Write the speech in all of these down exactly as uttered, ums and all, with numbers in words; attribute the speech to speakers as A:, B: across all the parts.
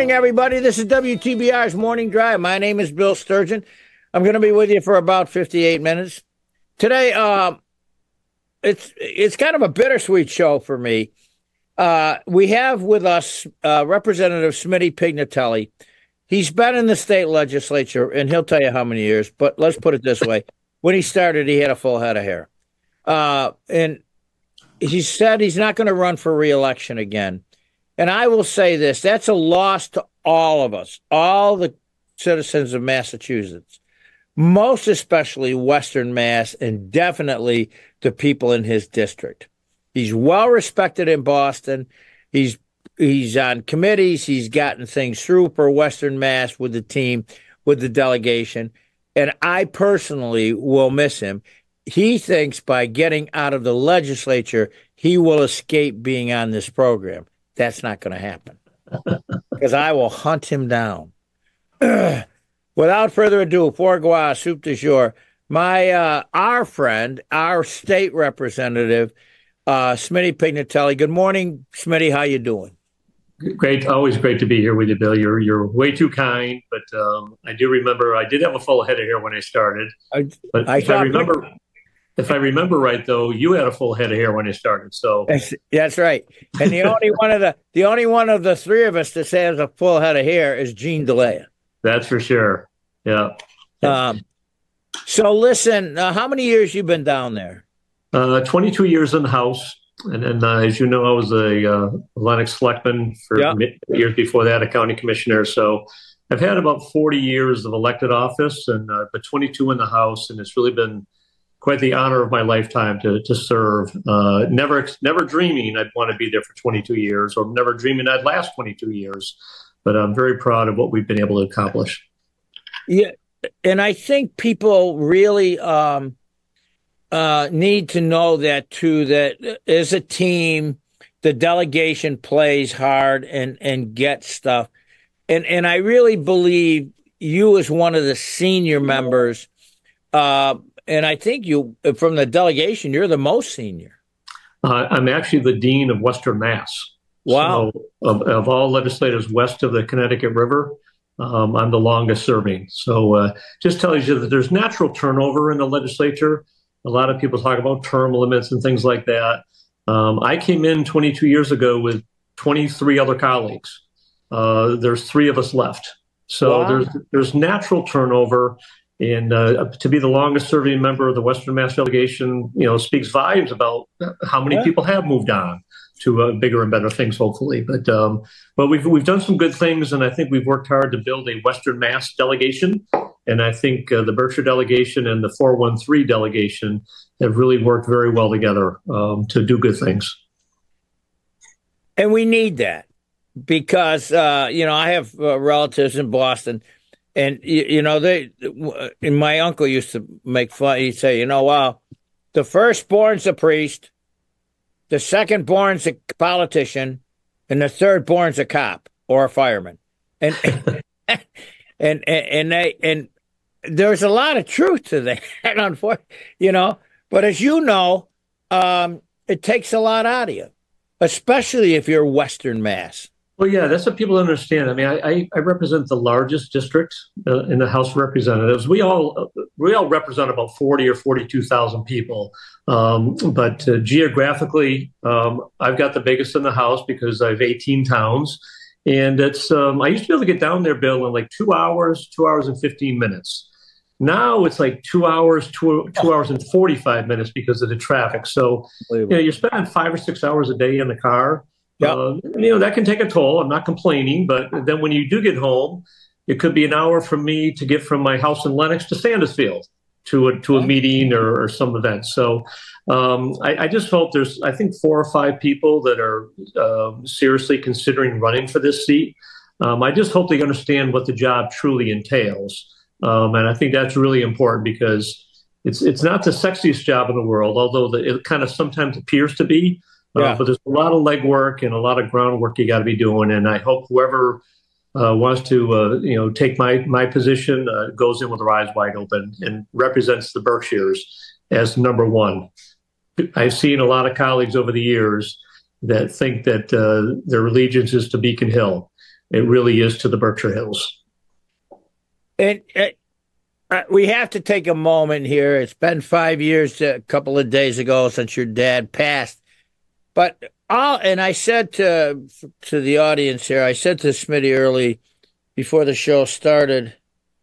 A: morning, everybody. This is W T B R's Morning Drive. My name is Bill Sturgeon. I'm going to be with you for about fifty-eight minutes. Today, uh, it's it's kind of a bittersweet show for me. Uh, we have with us uh, Representative Smitty Pignatelli. He's been in the state legislature, and he'll tell you how many years, but let's put it this way. When he started, he had a full head of hair. Uh, and he said he's not going to run for re-election again. And I will say this, that's a loss to all of us, all the citizens of Massachusetts, most especially Western Mass, and definitely the people in his district. He's well respected in Boston. He's he's on committees. He's gotten things through for Western Mass with the team, with the delegation. And I personally will miss him. He thinks by getting out of the legislature, he will escape being on this program. That's not going to happen because I will hunt him down. Without further ado, fourgois, soup du jour, my, uh, our friend, our state representative, uh, Smitty Pignatelli. Good morning, Smitty. How you doing?
B: Great. Always great to be here with you, Bill. You're, you're way too kind, but um, I do remember I did have a full head of hair when I started.
A: I,
B: but
A: I
B: if I remember... If I remember right, though, you had a full head of hair when you started. So
A: that's, that's right. And the only one of the the only one of the three of us that has a full head of hair is Gene DeLea.
B: That's for sure. Yeah.
A: Um. So listen, uh, how many years you been down there?
B: Uh, twenty-two years in the House, and then uh, as you know, I was a uh, Lennox selectman for
A: yep.
B: years before that, a county commissioner. So I've had about forty years of elected office, and uh, but twenty-two in the House, and it's really been quite the honor of my lifetime to to serve. Uh, never never dreaming I'd want to be there for twenty-two years, or never dreaming I'd last twenty-two years. But I'm very proud of what we've been able to accomplish.
A: Yeah, and I think people really um, uh, need to know that too. That as a team, the delegation plays hard and and gets stuff. And and I really believe you, as one of the senior members. Uh, And I think you, from the delegation, you're the most senior.
B: Uh, I'm actually the dean of Western Mass.
A: Wow.
B: So of, of all legislators west of the Connecticut River, um, I'm the longest serving. So uh, just tells you that there's natural turnover in the legislature. A lot of people talk about term limits and things like that. Um, I came in twenty-two years ago with twenty-three other colleagues. Uh, there's three of us left. So wow. there's there's natural turnover. And uh, to be the longest serving member of the Western Mass delegation, you know, speaks volumes about how many yeah. people have moved on to uh, bigger and better things, hopefully. But um, but we've we've done some good things, and I think we've worked hard to build a Western Mass delegation. And I think uh, the Berkshire delegation and the four one three delegation have really worked very well together um, to do good things.
A: And we need that because uh, you know I have uh, relatives in Boston. And, you, you know, they, and my uncle used to make fun. He'd say, you know, well, the firstborn's a priest, the secondborn's a politician, and the thirdborn's a cop or a fireman. And, and, and, and they, and there's a lot of truth to that, unfortunately, you know, but as you know, um, it takes a lot out of you, especially if you're Western Mass.
B: Well, yeah, that's what people understand. I mean, I, I represent the largest district uh, in the House of Representatives. We all we all represent about forty or forty-two thousand people. Um, but uh, geographically, um, I've got the biggest in the House because I have eighteen towns. And it's um, I used to be able to get down there, Bill, in like two hours, two hours and fifteen minutes. Now it's like two hours, two, two hours and forty-five minutes because of the traffic. So, you know, you're spending five or six hours a day in the car.
A: Yep.
B: Uh, you know, that can take a toll. I'm not complaining. But then when you do get home, it could be an hour from me to get from my house in Lennox to Sandusfield to a, to a meeting or, or some event. So um, I, I just hope there's, I think, four or five people that are uh, seriously considering running for this seat. Um, I just hope they understand what the job truly entails. Um, and I think that's really important because it's it's not the sexiest job in the world, although the, it kind of sometimes appears to be. Yeah. Uh, but there's a lot of legwork and a lot of groundwork you got to be doing. And I hope whoever uh, wants to, uh, you know, take my my position uh, goes in with their eyes wide open and represents the Berkshires as number one. I've seen a lot of colleagues over the years that think that uh, their allegiance is to Beacon Hill. it really is to the Berkshire Hills.
A: And uh, we have to take a moment here. It's been five years, a couple of days ago, since your dad passed. But I'll, and I said to to the audience here, I said to Smitty early before the show started,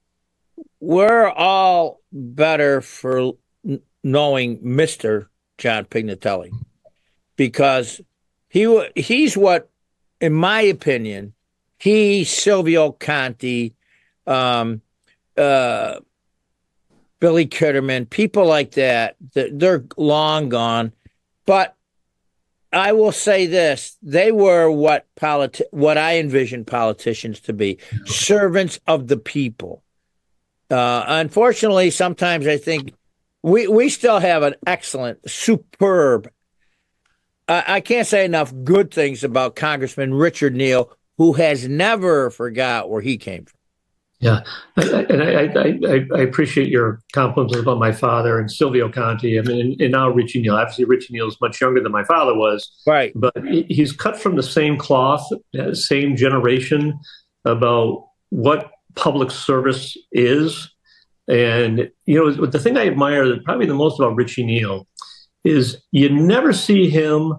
A: we're all better for knowing Mister John Pignatelli, because he he's what, in my opinion, he, Silvio Conti, um, uh, Billy Kitterman, people like that, they're long gone. But I will say this: they were what politi- what I envisioned politicians to be, servants of the people. Uh, unfortunately, sometimes I think we we still have an excellent, superb. Uh, I can't say enough good things about Congressman Richard Neal, who has never forgot where he came from.
B: Yeah, and I, I, I, I appreciate your compliments about my father and Silvio Conti. I mean, and now Richie Neal. Obviously, Richie Neal is much younger than my father was,
A: right?
B: But he's cut from the same cloth, same generation, about what public service is. And you know, the thing I admire probably the most about Richie Neal is you never see him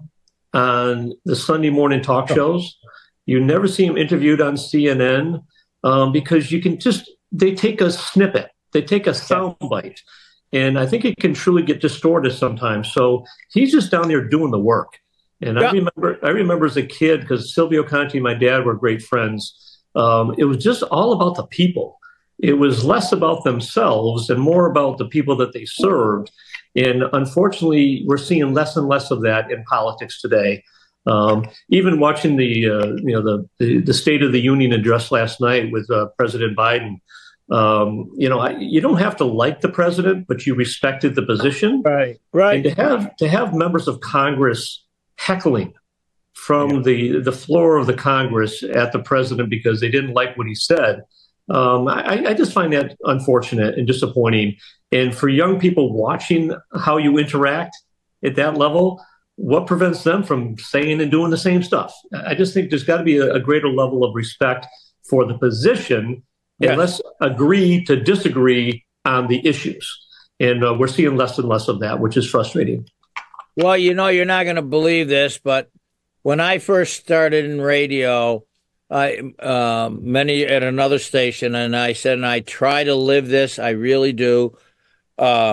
B: on the Sunday morning talk shows. You never see him interviewed on C N N. Um, because you can just, they take a snippet, they take a sound bite, and I think it can truly get distorted sometimes. So he's just down there doing the work. And yeah. I remember, I remember as a kid, because Silvio Conti and my dad were great friends. Um, it was just all about the people. It was less about themselves and more about the people that they served. And unfortunately, we're seeing less and less of that in politics today. Um, even watching the uh, you know the, the the State of the Union address last night with uh, President Biden, um, you know I, you don't have to like the president, but you respected the position,
A: right? Right.
B: And to have to have members of Congress heckling from yeah. the the floor of the Congress at the president because they didn't like what he said, um, I, I just find that unfortunate and disappointing. And for young people watching how you interact at that level, what prevents them from saying and doing the same stuff? I just think there's got to be a, a greater level of respect for the position, yes. and let's agree to disagree on the issues. And uh, we're seeing less and less of that, which is frustrating.
A: Well, you know, you're not going to believe this, but when I first started in radio, I uh, many at another station, and I said, and I try to live this, I really do. Uh,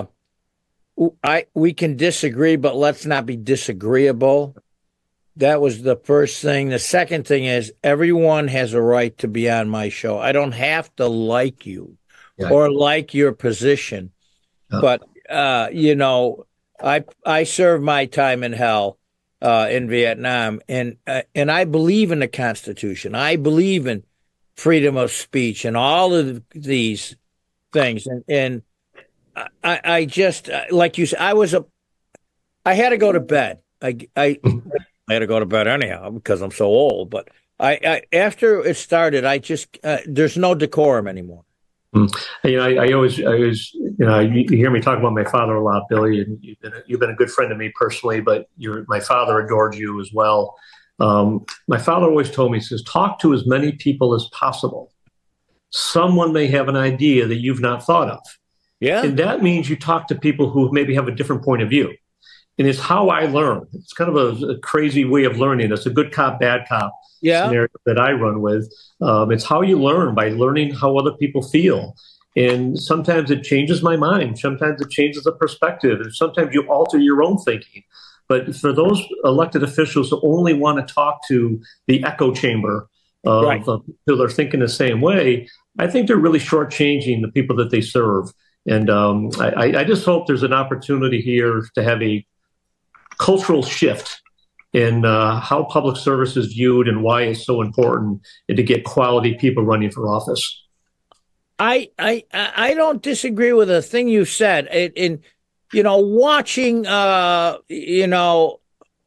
A: I we can disagree, but let's not be disagreeable. That was the first thing. The second thing is everyone has a right to be on my show. I don't have to like you yeah. or like your position, oh. but uh, you know, I I served my time in hell uh, in Vietnam, and uh, and I believe in the Constitution. I believe in freedom of speech and all of these things, and and. I, I just, like you said, I was a, I had to go to bed. I, I, I had to go to bed anyhow because I'm so old. But I, I after it started, I just, uh, there's no decorum anymore.
B: Mm. You know, I, I always, I always, you know, you, you hear me talk about my father a lot, Billy, and you've been, a, you've been a good friend to me personally, but you're, my father adored you as well. Um, my father always told me, he says, talk to as many people as possible. Someone may have an idea that you've not thought of.
A: Yeah.
B: And that means you talk to people who maybe have a different point of view. And it's how I learn. It's kind of a, a crazy way of learning. It's a good cop, bad cop yeah. scenario that I run with. Um, it's how you learn, by learning how other people feel. And sometimes it changes my mind. Sometimes it changes the perspective. And sometimes you alter your own thinking. But for those elected officials who only want to talk to the echo chamber of right. uh, people that are thinking the same way, I think they're really shortchanging the people that they serve. And um, I, I just hope there's an opportunity here to have a cultural shift in uh, how public service is viewed and why it's so important, and to get quality people running for office.
A: I I I don't disagree with a thing you said. In, in you know, watching uh, you know,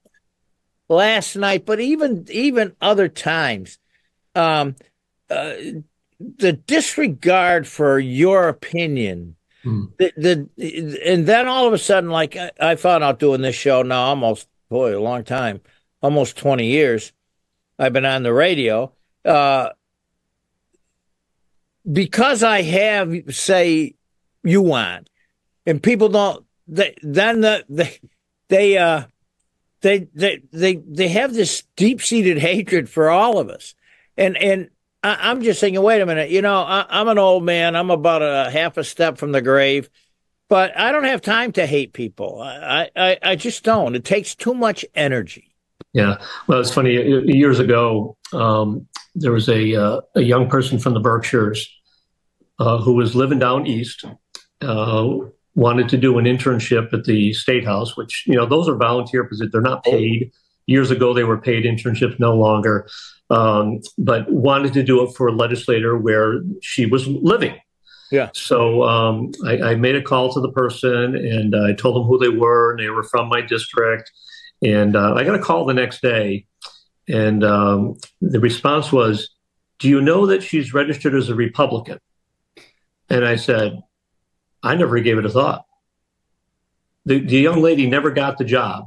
A: last night, but even even other times, um, uh, the disregard for your opinion. Mm. The, the and then all of a sudden, like I, I found out doing this show now, almost boy, a long time, almost twenty years. I've been on the radio. Uh, because I have, say, you want, and people don't, they, then the, they, they, uh, they, they, they, they have this deep seated hatred for all of us. And, and I, I'm just thinking, wait a minute, you know, I, I'm an old man. I'm about a half a step from the grave, but I don't have time to hate people. I, I, I just don't. It takes too much energy.
B: Yeah. Well, it's funny. Years ago, um, there was a, uh, a young person from the Berkshires uh, who was living down east, uh, wanted to do an internship at the State House, which, you know, those are volunteer positions. They're not paid. Years ago, they were paid internships, no longer, um, but wanted to do it for a legislator where she was living.
A: Yeah.
B: So um, I, I made a call to the person, and I told them who they were, and they were from my district. And uh, I got a call the next day, and um, the response was, "Do you know that she's registered as a Republican?" And I said, "I never gave it a thought." The, the young lady never got the job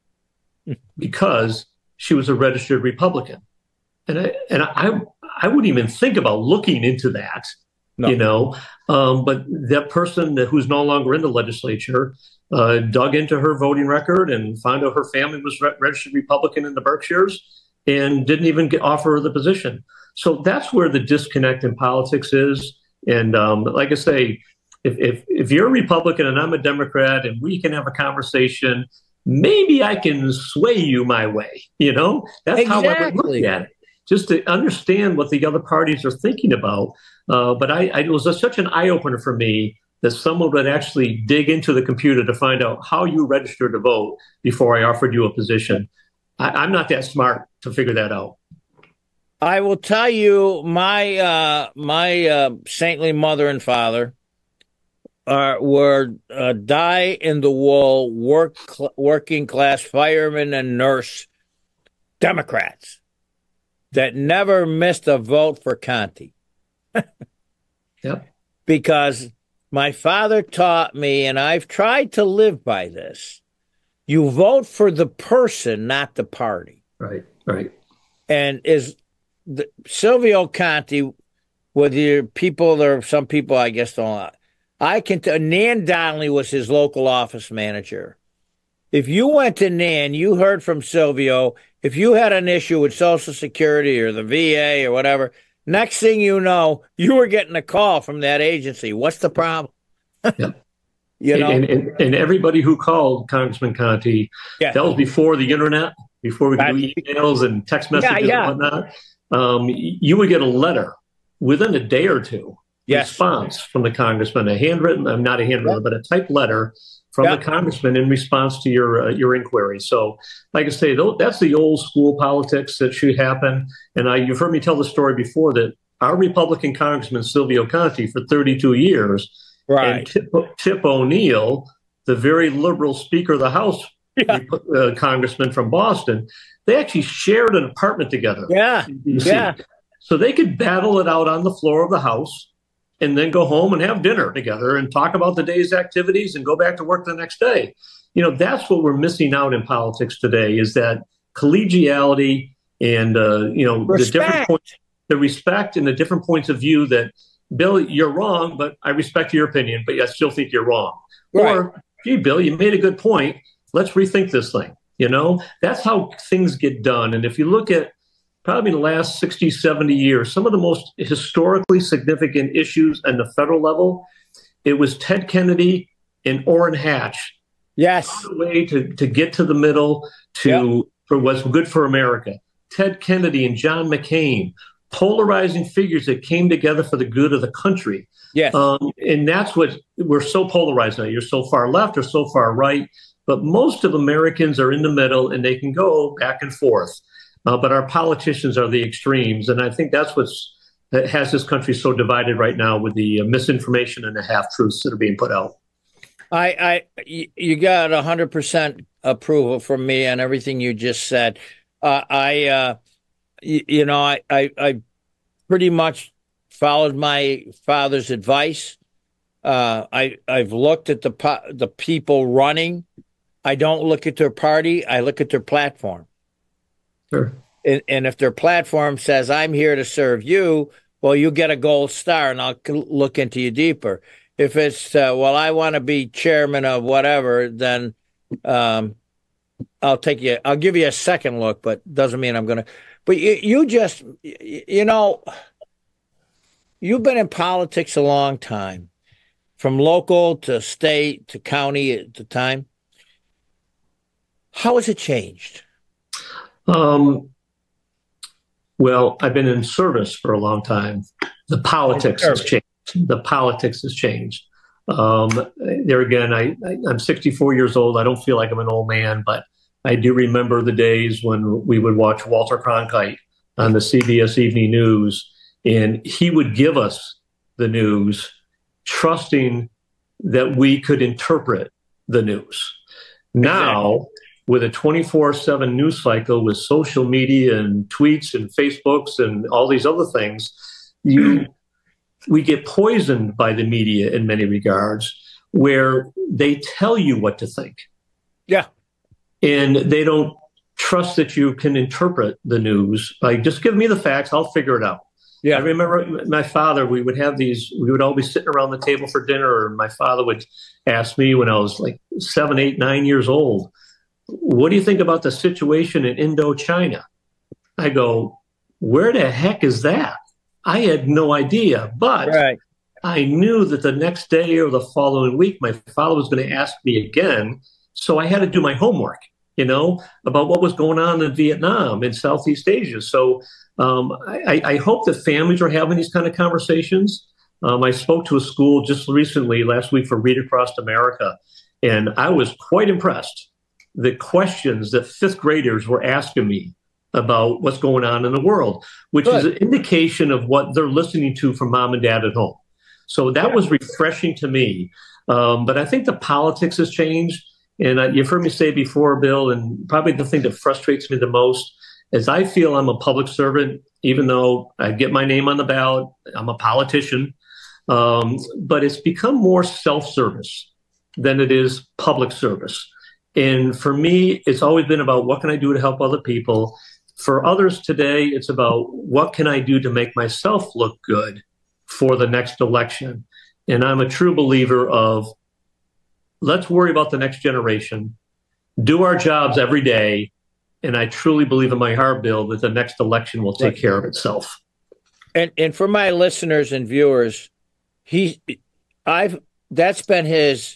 B: because she was a registered Republican. And I, and I, I wouldn't even think about looking into that, no. you know, um, but that person that, who's no longer in the legislature uh, dug into her voting record and found out her family was re- registered Republican in the Berkshires and didn't even get, offer her the position. So that's where the disconnect in politics is. And um, like I say, if, if, if you're a Republican and I'm a Democrat and we can have a conversation, maybe I can sway you my way. You know, that's
A: exactly.
B: how I would look at it, just to understand what the other parties are thinking about. Uh, but I, I, it was a, such an eye opener for me that someone would actually dig into the computer to find out how you registered to vote before I offered you a position. I, I'm not that smart to figure that out.
A: I will tell you, my uh, my uh, saintly mother and father Uh, were uh, die-in-the-wool work cl- working class firemen and nurse Democrats that never missed a vote for Conti.
B: Yep.
A: Because my father taught me, and I've tried to live by this, you vote for the person, not the party.
B: Right, right.
A: And is the, Silvio Conti, whether you're people, there are some people I guess don't like, I can tell Nan Donnelly was his local office manager. If you went to Nan, you heard from Silvio. If you had an issue with Social Security or the V A or whatever, next thing you know, you were getting a call from that agency. What's the problem?
B: Yep.
A: You know,
B: and, and, and everybody who called Congressman Conti, yeah. that was before the internet, before we could do emails and text messages yeah, yeah. and whatnot. Um, you would get a letter within a day or two. Yes. Response from the congressman, a handwritten, I'm not a handwritten, yep. but a typed letter from yep. the congressman in response to your uh, your inquiry. So, like I say, that's the old school politics that should happen. And I, you've heard me tell the story before that our Republican Congressman Silvio Conti for thirty-two years,
A: right.
B: and Tip, Tip O'Neill, the very liberal Speaker of the House, yeah. uh, congressman from Boston, they actually shared an apartment together.
A: Yeah, yeah.
B: So they could battle it out on the floor of the House, and then go home and have dinner together and talk about the day's activities and go back to work the next day. You know, that's what we're missing out in politics today, is that collegiality and, uh, you know,
A: respect.
B: the different points, the respect and the different points of view that, Bill, you're wrong, but I respect your opinion, but I still think you're wrong. Right. Or, gee, Bill, you made a good point. Let's rethink this thing. You know, that's how things get done. And if you look at probably in the last sixty, seventy years, some of the most historically significant issues on the federal level, it was Ted Kennedy and Orrin Hatch.
A: Yes.
B: The way to, to get to the middle to yep. for what's good for America. Ted Kennedy and John McCain, polarizing figures that came together for the good of the country.
A: Yes.
B: Um, and that's what we're so polarized now. You're so far left or so far right, but most of Americans are in the middle and they can go back and forth. Uh, but our politicians are the extremes. And I think that's what's that has this country so divided right now with the uh, misinformation and the half-truths that are being put out.
A: I, I, you got one hundred percent approval from me on everything you just said. Uh, I, uh, you, you know, I, I, I pretty much followed my father's advice. Uh, I, I've looked at the the people running. I don't look at their party. I look at their platform.
B: Sure.
A: And, and if their platform says, I'm here to serve you, well, you get a gold star, and I'll look into you deeper. If it's uh, well, I want to be chairman of whatever, then um, I'll take you. I'll give you a second look, but doesn't mean I'm going to. But you, you just, you know, you've been in politics a long time, from local to state to county at the time. How has it changed?
B: Um, well, I've been in service for a long time. The politics has changed. The politics has changed. Um, there again, I, I, I'm sixty-four years old. I don't feel like I'm an old man, but I do remember the days when we would watch Walter Cronkite on the C B S Evening News, and he would give us the news, trusting that we could interpret the news. Now, exactly. With a twenty-four seven news cycle, with social media and tweets and Facebooks and all these other things, you we get poisoned by the media in many regards, where they tell you what to think.
A: Yeah.
B: And they don't trust that you can interpret the news. Like, just give me the facts, I'll figure it out. Yeah. I remember my father, we would have these, we would all be sitting around the table for dinner, and my father would ask me when I was like seven, eight, nine years old, what do you think about the situation in Indochina? I go, where the heck is that? I had no idea, but right. I knew that the next day or the following week, my father was going to ask me again. So I had to do my homework, you know, about what was going on in Vietnam and Southeast Asia. So um, I, I hope that families are having these kind of conversations. Um, I spoke to a school just recently, last week, for Read Across America, and I was quite impressed. The questions that fifth graders were asking me about what's going on in the world, which Good. Is an indication of what they're listening to from mom and dad at home. So that yeah. was refreshing to me. Um, but I think the politics has changed. And uh, you've heard me say before, Bill, and probably the thing that frustrates me the most is I feel I'm a public servant, even though I get my name on the ballot, I'm a politician. Um, but it's become more self-service than it is public service. And for me, it's always been about what can I do to help other people. For others today, it's about what can I do to make myself look good for the next election. And I'm a true believer of let's worry about the next generation, do our jobs every day. And I truly believe in my heart, Bill, that the next election will take care of itself.
A: And and for my listeners and viewers, he, I've that's been his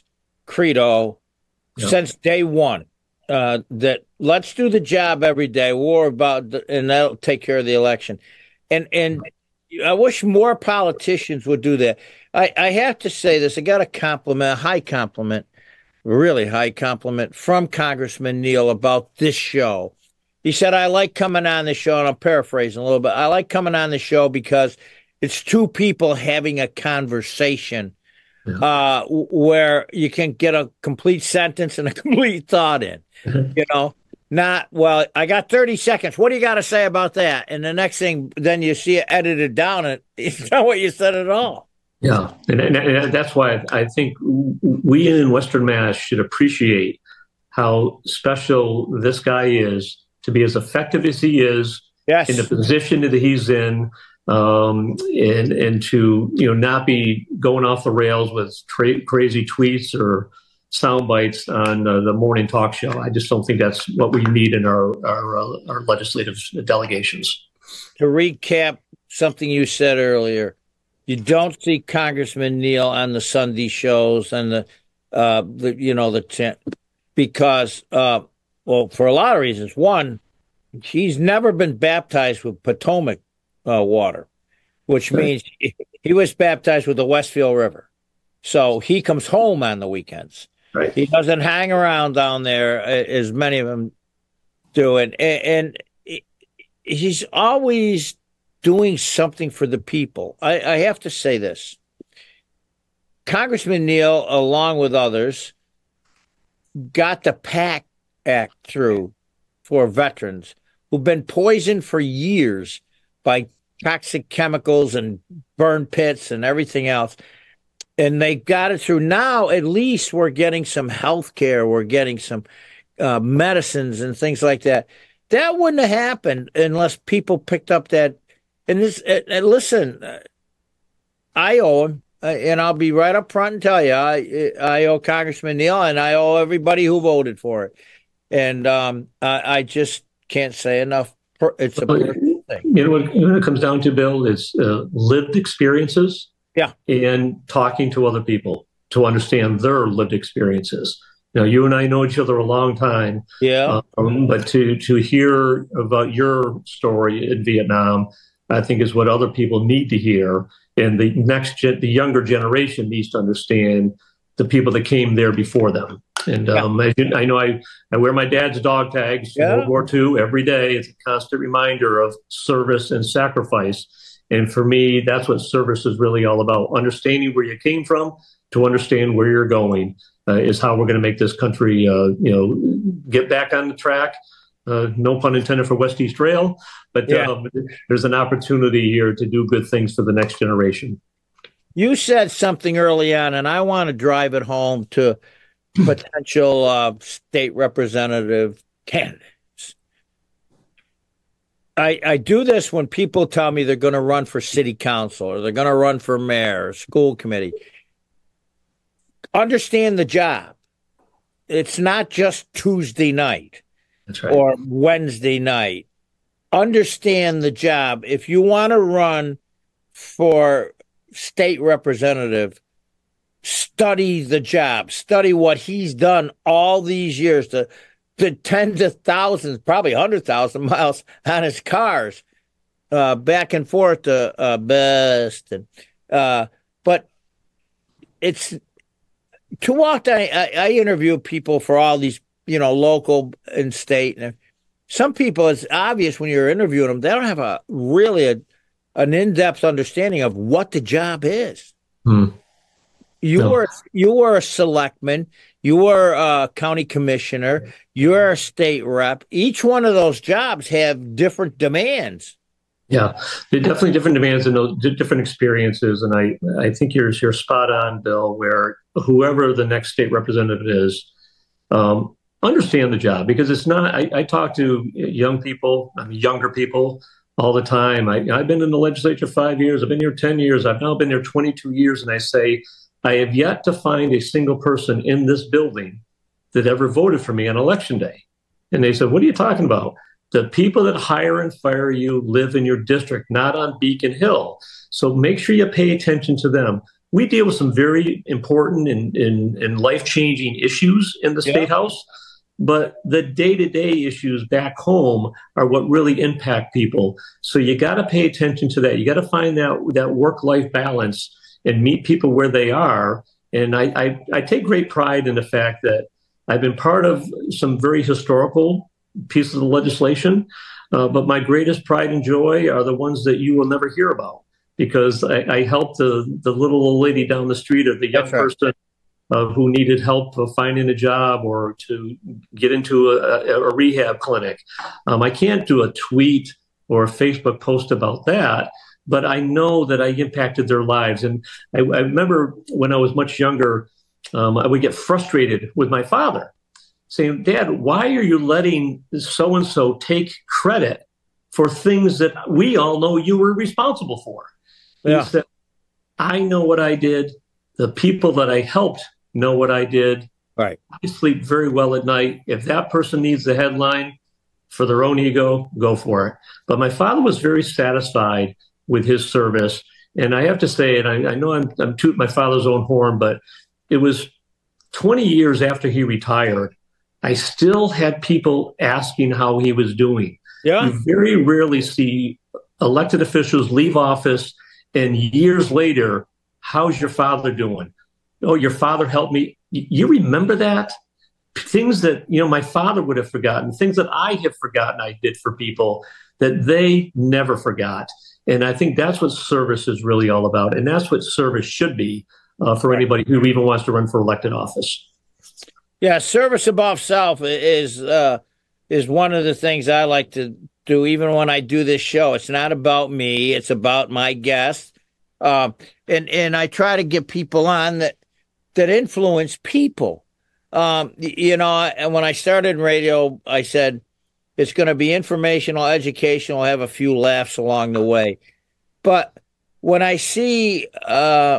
A: credo yep. since day one. Uh, that let's do the job every day, war about, the, and that'll take care of the election. And and I wish more politicians would do that. I, I have to say this. I got a compliment, a high compliment, really high compliment from Congressman Neal about this show. He said, I like coming on the show, and I'm paraphrasing a little bit. I like coming on the show because it's two people having a conversation yeah. uh, where you can get a complete sentence and a complete thought in. You know, not, well, I got thirty seconds. What do you got to say about that? And the next thing, then you see it edited down, and it's not what you said at all.
B: Yeah. And, and, and that's why I think we in Western Mass should appreciate how special this guy is to be as effective as he is yes. in the position that he's in, um, and, and to, you know, not be going off the rails with tra- crazy tweets or sound bites on uh, the morning talk show. I just don't think that's what we need in our our, uh, our legislative delegations.
A: To recap something you said earlier, you don't see Congressman Neal on the Sunday shows and the, uh, the you know, the tent because, uh, well, for a lot of reasons. One, he's never been baptized with Potomac uh, water, which right. means he, he was baptized with the Westfield River. So he comes home on the weekends. Right. He doesn't hang around down there as many of them do. And, and he's always doing something for the people. I, I have to say this. Congressman Neal, along with others, got the PACT Act through for veterans who've been poisoned for years by toxic chemicals and burn pits and everything else. And they got it through. Now, at least we're getting some health care. We're getting some uh, medicines and things like that. That wouldn't have happened unless people picked up that And this, and, and listen, I owe him, uh, and I'll be right up front and tell you, I I owe Congressman Neal, and I owe everybody who voted for it. And um, I, I just can't say enough. Per, it's a personal thing.
B: You know, when, when it comes down to, Bill, it's uh, lived experiences,
A: yeah,
B: and talking to other people to understand their lived experiences. Now, you and I know each other a long time,
A: yeah,
B: um, but to to hear about your story in Vietnam, I think is what other people need to hear, and the next gen, the younger generation needs to understand the people that came there before them. And um, yeah. I, I know I, I wear my dad's dog tags yeah. in World War Two every day. It's a constant reminder of service and sacrifice. And for me, that's what service is really all about. Understanding where you came from to understand where you're going uh, is how we're going to make this country, uh, you know, get back on the track. Uh, no pun intended for West East Rail, but yeah. um, there's an opportunity here to do good things for the next generation.
A: You said something early on, and I want to drive it home to potential uh, state representative candidates. I, I do this when people tell me they're going to run for city council or they're going to run for mayor or school committee. Understand the job. It's not just Tuesday night.
B: That's right.
A: Or Wednesday night. Understand the job. If you want to run for state representative, study the job, study what he's done all these years, the, the tens of thousands, probably one hundred thousand miles on his cars, uh, back and forth to uh, Boston. Uh, but it's too often I, I, I interview people for all these, you know, local and state. And some people, it's obvious when you're interviewing them, they don't have a really a, an in-depth understanding of what the job is.
B: Hmm.
A: You
B: no.
A: were you were a selectman, you were a county commissioner, you're a state rep. Each one of those jobs have different demands.
B: Yeah, they're definitely different demands and those different experiences. And I, I think you're you're spot on, Bill, where whoever the next state representative is, um, understand the job, because it's not, I, I talk to young people, I mean, younger people all the time. I, I've been in the legislature five years. I've been here ten years. I've now been here twenty-two years. And I say, I have yet to find a single person in this building that ever voted for me on election day. And they said, what are you talking about? The people that hire and fire you live in your district, not on Beacon Hill. So make sure you pay attention to them. We deal with some very important and, and, and life-changing issues in the yeah. State House, but the day-to-day issues back home are what really impact people. So you got to pay attention to that. You got to find that, that work-life balance and meet people where they are. And I, I, I take great pride in the fact that I've been part of some very historical pieces of legislation, uh, but my greatest pride and joy are the ones that you will never hear about, because I, I helped the, the little old lady down the street, or the young
A: right.
B: person uh, who needed help uh, finding a job or to get into a, a rehab clinic. Um, I can't do a tweet or a Facebook post about that, but I know that I impacted their lives. And I, I remember when I was much younger, um, I would get frustrated with my father, saying, Dad, why are you letting so-and-so take credit for things that we all know you were responsible for?
A: Yeah.
B: He said, I know what I did. The people that I helped know what I did.
A: Right.
B: I sleep very well at night. If that person needs the headline for their own ego, go for it. But my father was very satisfied with his service. And I have to say, and I, I know I'm, I'm tooting my father's own horn, but it was twenty years after he retired, I still had people asking how he was doing.
A: Yeah.
B: You very rarely see elected officials leave office and years later, how's your father doing? Oh, your father helped me. You remember that? Things that, you know, my father would have forgotten, things that I have forgotten I did for people that they never forgot. And I think that's what service is really all about. And that's what service should be uh, for anybody who even wants to run for elected office.
A: Yeah, service above self is uh, is one of the things I like to do, even when I do this show. It's not about me; it's about my guests, uh, and and I try to get people on that that influence people. Um, you know, and when I started in radio, I said it's going to be informational, educational, have a few laughs along the way. But when I see uh,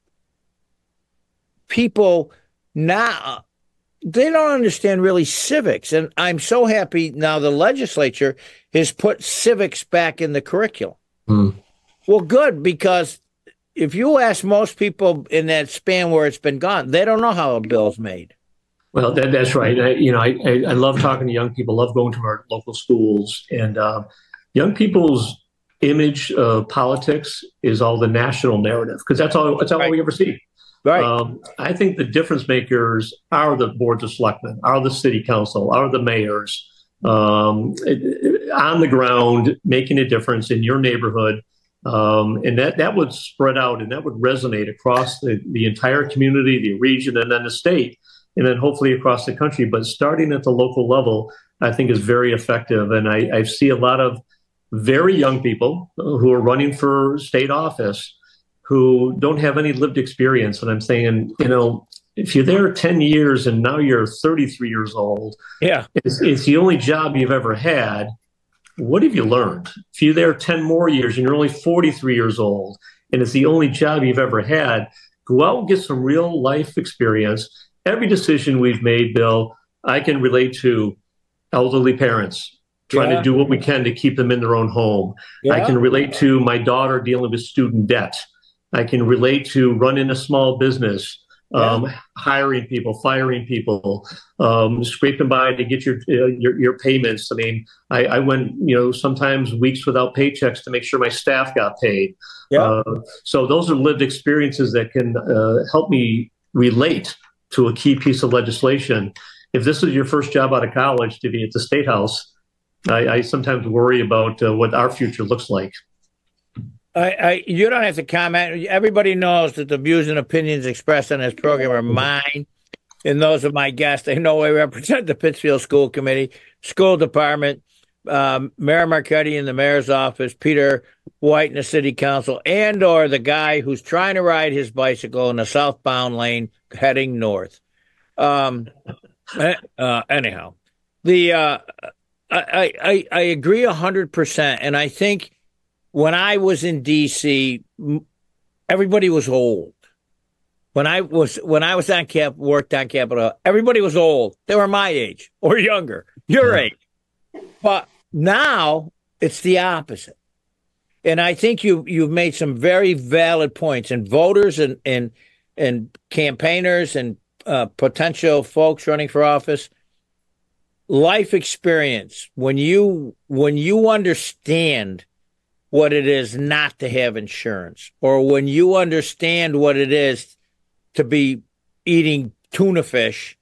A: people now, they don't understand really civics. And I'm so happy now the legislature has put civics back in the curriculum. Mm. Well, good, because if you ask most people in that span where it's been gone, they don't know how a bill's made.
B: Well, that, that's right. I, you know, I, I, I love talking to young people, love going to our local schools. And uh, young people's image of politics is all the national narrative, because that's all, that's all right. we ever see.
A: Right.
B: Um, I think the difference makers are the boards of selectmen, are the city council, are the mayors, um, on the ground, making a difference in your neighborhood. Um, and that, that would spread out and that would resonate across the, the entire community, the region, and then the state, and then hopefully across the country. But starting at the local level, I think is very effective. And I, I see a lot of very young people who are running for state office who don't have any lived experience. And I'm saying, you know, if you're there ten years and now you're thirty-three years old,
A: yeah,
B: it's, it's the only job you've ever had. What have you learned? If you're there ten more years and you're only forty-three years old and it's the only job you've ever had, go out and get some real life experience. Every decision we've made, Bill, I can relate to elderly parents trying yeah. to do what we can to keep them in their own home. Yeah. I can relate to my daughter dealing with student debt. I can relate to running a small business, um, yeah. hiring people, firing people, um, scraping by to get your, uh, your your payments. I mean, I, I went, you know, sometimes weeks without paychecks to make sure my staff got paid.
A: Yeah.
B: Uh, so those are lived experiences that can uh, help me relate to a key piece of legislation. If this is your first job out of college to be at the State House, I, I sometimes worry about uh, what our future looks like.
A: I, I, you don't have to comment. Everybody knows that the views and opinions expressed on this program are mine and those of my guests. They know I represent the Pittsfield School Committee, School Department, um, Mayor Marchetti in the mayor's office, Peter White in the city council, and or the guy who's trying to ride his bicycle in a southbound lane heading north. Um, uh, anyhow, the uh, I, I, I agree one hundred percent, and I think when I was in D C, everybody was old. When I was when I was on cap worked on Capitol, everybody was old. They were my age or younger, your age. But now it's the opposite. And I think you you've made some very valid points. And voters and and and campaigners and uh, potential folks running for office, life experience. When you when you understand what it is not to have insurance, or when you understand what it is to be eating tuna fish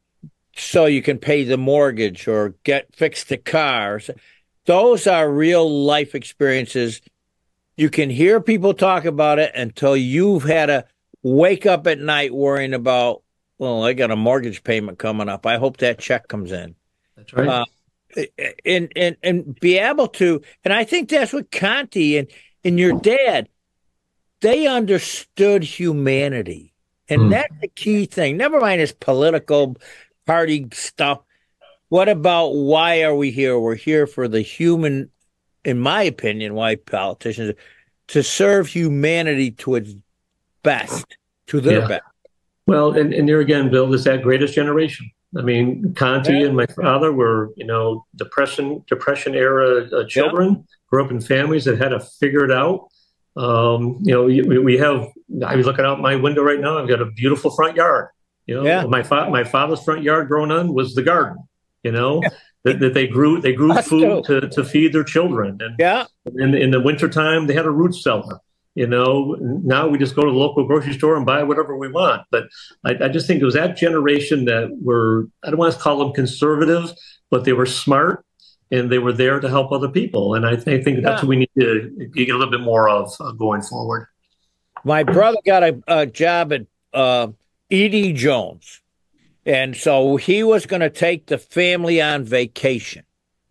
A: so you can pay the mortgage or get fix the car. Those are real life experiences. You can hear people talk about it until you've had to wake up at night worrying about, well, I got a mortgage payment coming up. I hope that check comes in.
B: That's right. Uh,
A: and, and, and be able to, and I think that's what Conti and, and your dad, they understood humanity. And mm. that's the key thing. Never mind this political party stuff. What about why are we here? We're here for the human, in my opinion, why politicians, to serve humanity to its best, to their
B: yeah.
A: best.
B: Well, and, and there again, Bill, is that greatest generation. I mean, Conti yeah. and my father were, you know, depression, depression era uh, children, yeah. grew up in families that had to figure it out. Um, you know, we, we have, I'm looking out my window right now. I've got a beautiful front yard. You know, yeah. my fa- my father's front yard growing on was the garden, you know, yeah. that, that they grew, they grew That's food to, to feed their children. And
A: yeah.
B: in, in the wintertime, they had a root cellar. You know, now we just go to the local grocery store and buy whatever we want. But I, I just think it was that generation that were, I don't want to call them conservative, but they were smart and they were there to help other people. And I, th- I think that's yeah. what we need to get a little bit more of uh, going forward.
A: My brother got a, a job at uh, E D. Jones. And so he was going to take the family on vacation.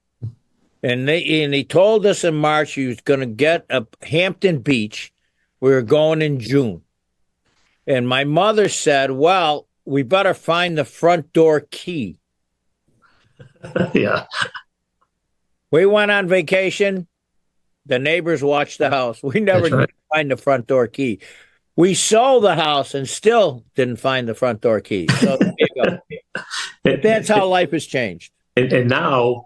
A: And, they, and he told us in March he was going to get a Hampton Beach. We were going in June. And my mother said, well, we better find the front door key.
B: yeah.
A: We went on vacation. The neighbors watched the house. We never
B: That's right.
A: did find the front door key. We sold the house and still didn't find the front door key. So there you go. But that's how life has changed.
B: And, and now,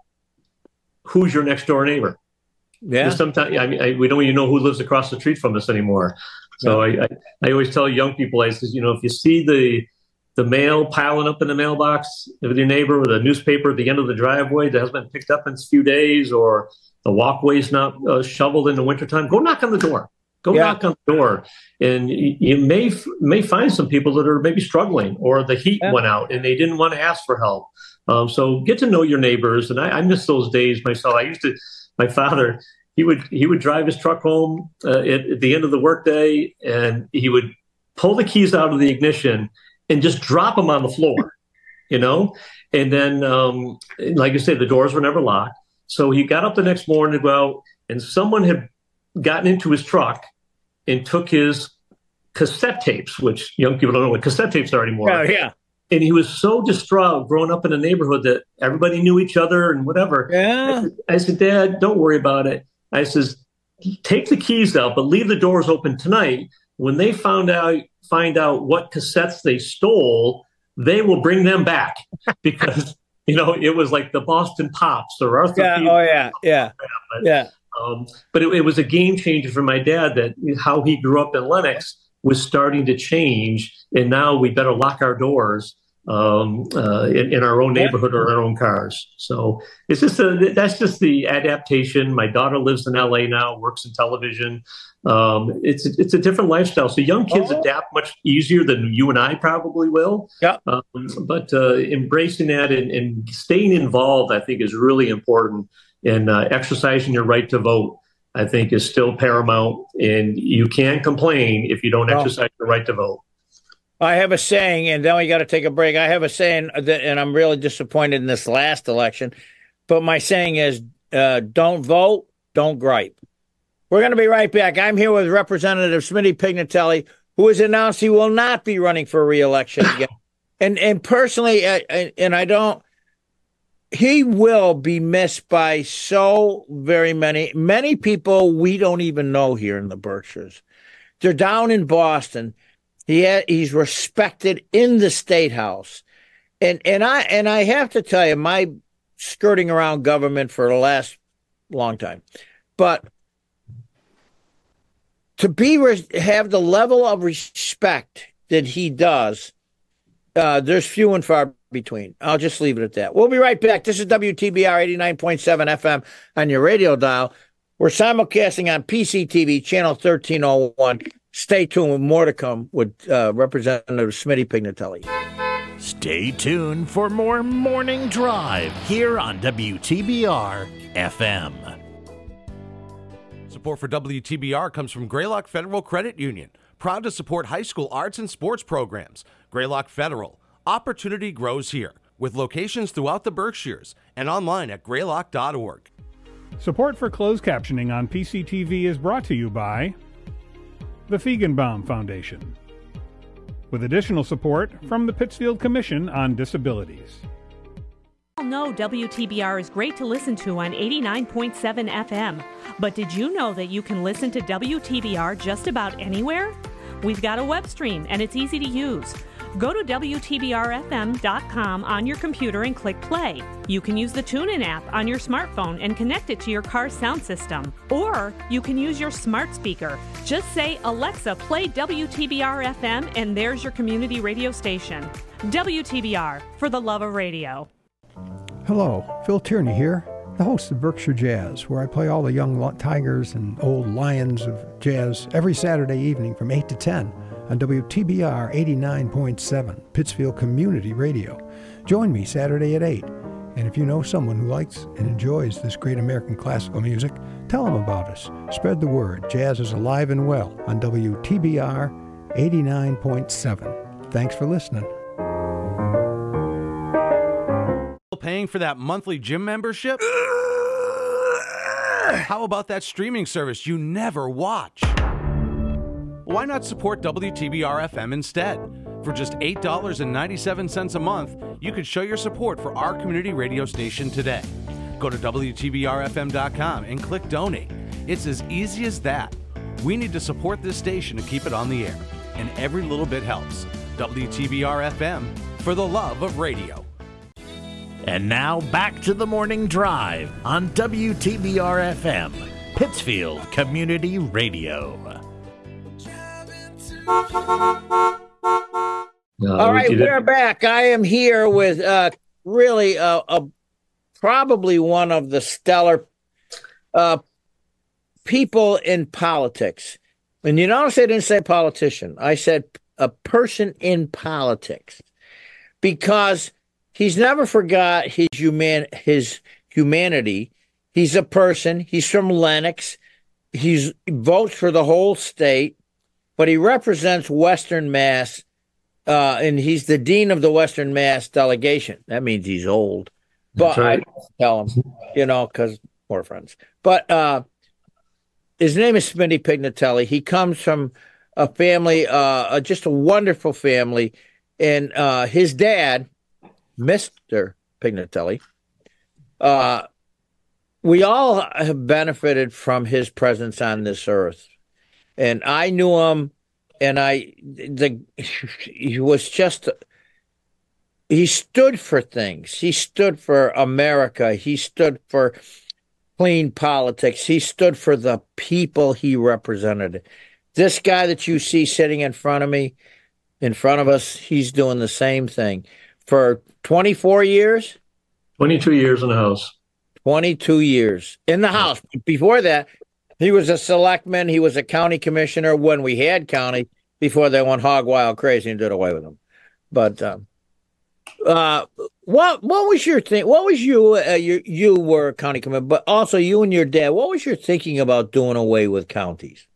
B: who's your next door neighbor?
A: Yeah.
B: Sometimes I mean I, we don't even know who lives across the street from us anymore. So yeah. I, I I always tell young people, I says, you know, if you see the the mail piling up in the mailbox with your neighbor, with a newspaper at the end of the driveway that hasn't been picked up in a few days, or the walkway's not uh, shoveled in the wintertime, go knock on the door. Go yeah. knock on the door, and you, you may may find some people that are maybe struggling, or the heat yeah. went out and they didn't want to ask for help. Um, so get to know your neighbors, and I, I miss those days myself. I used to. My father, he would he would drive his truck home uh, at, at the end of the workday, and he would pull the keys out of the ignition and just drop them on the floor, you know. And then, um, like I said, the doors were never locked. So he got up the next morning to go out, and someone had gotten into his truck and took his cassette tapes, which young people don't know what cassette tapes are anymore.
A: Oh, yeah.
B: And he was so distraught growing up in a neighborhood that everybody knew each other and whatever.
A: Yeah.
B: I said, I said, Dad, don't worry about it. I says, take the keys out, but leave the doors open tonight. When they found out, find out what cassettes they stole, they will bring them back because, you know, it was like the Boston Pops or Arthur.
A: Yeah.
B: Peter.
A: Oh, yeah. Yeah.
B: But,
A: yeah.
B: Um, but it, it was a game changer for my dad that how he grew up in Lenox was starting to change, and now we better lock our doors um, uh, in, in our own neighborhood or our own cars. So it's just a, that's just the adaptation. My daughter lives in L A now, works in television. Um, it's it's a different lifestyle. So young kids oh. adapt much easier than you and I probably will.
A: Yeah.
B: Um, but uh, embracing that and, and staying involved, I think, is really important. And uh, exercising your right to vote, I think, is still paramount, and you can't complain if you don't
A: oh.
B: exercise your right to vote.
A: I have a saying, and then we got to take a break. I have a saying, that, and I'm really disappointed in this last election, but my saying is, uh, don't vote, don't gripe. We're going to be right back. I'm here with Representative Smitty Pignatelli, who has announced he will not be running for re-election again. and and personally, uh, and I don't, he will be missed by so very many, many people we don't even know here in the Berkshires. They're down in Boston. He ha- he's respected in the State House. And and I and I have to tell you, my skirting around government for the last long time. But to be re- have the level of respect that he does, uh, there's few and far between. I'll just leave it at that. We'll be right back. This is W T B R eighty-nine point seven F M on your radio dial. We're simulcasting on P C T V, channel thirteen oh one. Stay tuned with more to come with uh, Representative Smitty Pignatelli.
C: Stay tuned for more Morning Drive here on W T B R F M.
D: Support for W T B R comes from Greylock Federal Credit Union, proud to support high school arts and sports programs. Greylock Federal, opportunity grows here, with locations throughout the Berkshires and online at greylock dot org.
E: Support for closed captioning on P C T V is brought to you by the Feigenbaum Foundation, with additional support from the Pittsfield Commission on Disabilities.
F: We all know W T B R is great to listen to on eighty-nine point seven F M, but did you know that you can listen to W T B R just about anywhere? We've got a web stream and it's easy to use. Go to W T B R F M dot com on your computer and click play. You can use the TuneIn app on your smartphone and connect it to your car's sound system. Or you can use your smart speaker. Just say, Alexa, play W T B R F M, and there's your community radio station. W T B R, for the love of radio.
G: Hello, Phil Tierney here, the host of Berkshire Jazz, where I play all the young tigers and old lions of jazz every Saturday evening from eight to ten. On W T B R eighty-nine point seven, Pittsfield Community Radio. Join me Saturday at eight. And if you know someone who likes and enjoys this great American classical music, tell them about us. Spread the word. Jazz is alive and well on W T B R eighty-nine point seven. Thanks for listening.
D: Paying for that monthly gym membership? How about that streaming service you never watch? Why not support W T B R F M instead? For just eight dollars and ninety-seven cents a month, you could show your support for our community radio station today. Go to W T B R F M dot com and click donate. It's as easy as that. We need to support this station to keep it on the air, and every little bit helps. W T B R F M, for the love of radio.
C: And now back to the morning drive on W T B R F M, Pittsfield Community Radio.
A: All right, we're back. I am here with uh, really uh, a, probably one of the stellar uh, people in politics. And you notice I didn't say politician. I said a person in politics, because he's never forgot his human his humanity. He's a person. He's from Lenox. He's, he votes for the whole state, but he represents Western Mass. Uh, and he's the dean of the Western Mass delegation. That means he's old. But right. I tell him, you know, because we're friends. But uh, his name is Smitty Pignatelli. He comes from a family, uh, just a wonderful family. And uh, his dad, Mister Pignatelli, uh, we all have benefited from his presence on this earth. And I knew him. And I, the, he was just, he stood for things. He stood for America. He stood for clean politics. He stood for the people he represented. This guy that you see sitting in front of me, in front of us, he's doing the same thing for twenty-four years.
B: twenty-two years in the House.
A: twenty-two years in the House. Before that, he was a selectman. He was a county commissioner when we had county, before they went hog wild crazy and did away with him. But um, uh, what what was your thing? What was you uh, you you were a county commissioner, but also you and your dad. What was your thinking about doing away with counties?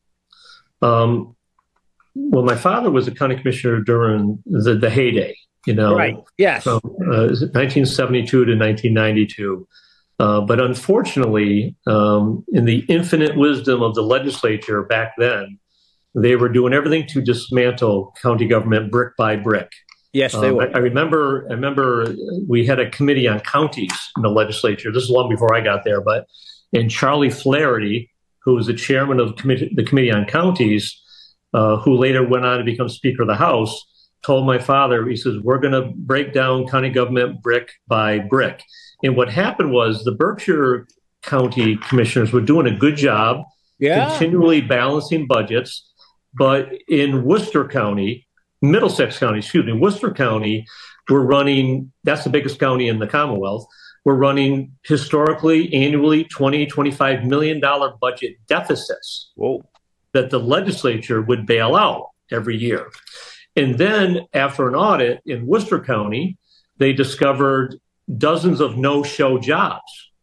B: Um, well, my father was a county commissioner during the, the heyday. You know,
A: right? Yes,
B: from uh, nineteen seventy-two to nineteen ninety-two. Uh, but unfortunately, um, in the infinite wisdom of the legislature back then, they were doing everything to dismantle county government brick by brick.
A: Yes, they
B: um,
A: were.
B: I, I remember. I remember we had a committee on counties in the legislature. This is long before I got there, but and Charlie Flaherty, who was the chairman of the committee, the committee on counties, uh, who later went on to become Speaker of the House, told my father, he says, "We're going to break down county government brick by brick." And what happened was the Berkshire County commissioners were doing a good job,
A: yeah.
B: continually balancing budgets. But in Worcester County, Middlesex County, excuse me, Worcester County, we're running, that's the biggest county in the Commonwealth, we're running historically, annually, twenty, twenty-five million dollars budget deficits.
A: Whoa. That
B: the legislature would bail out every year. And then after an audit in Worcester County, they discovered dozens of no-show jobs,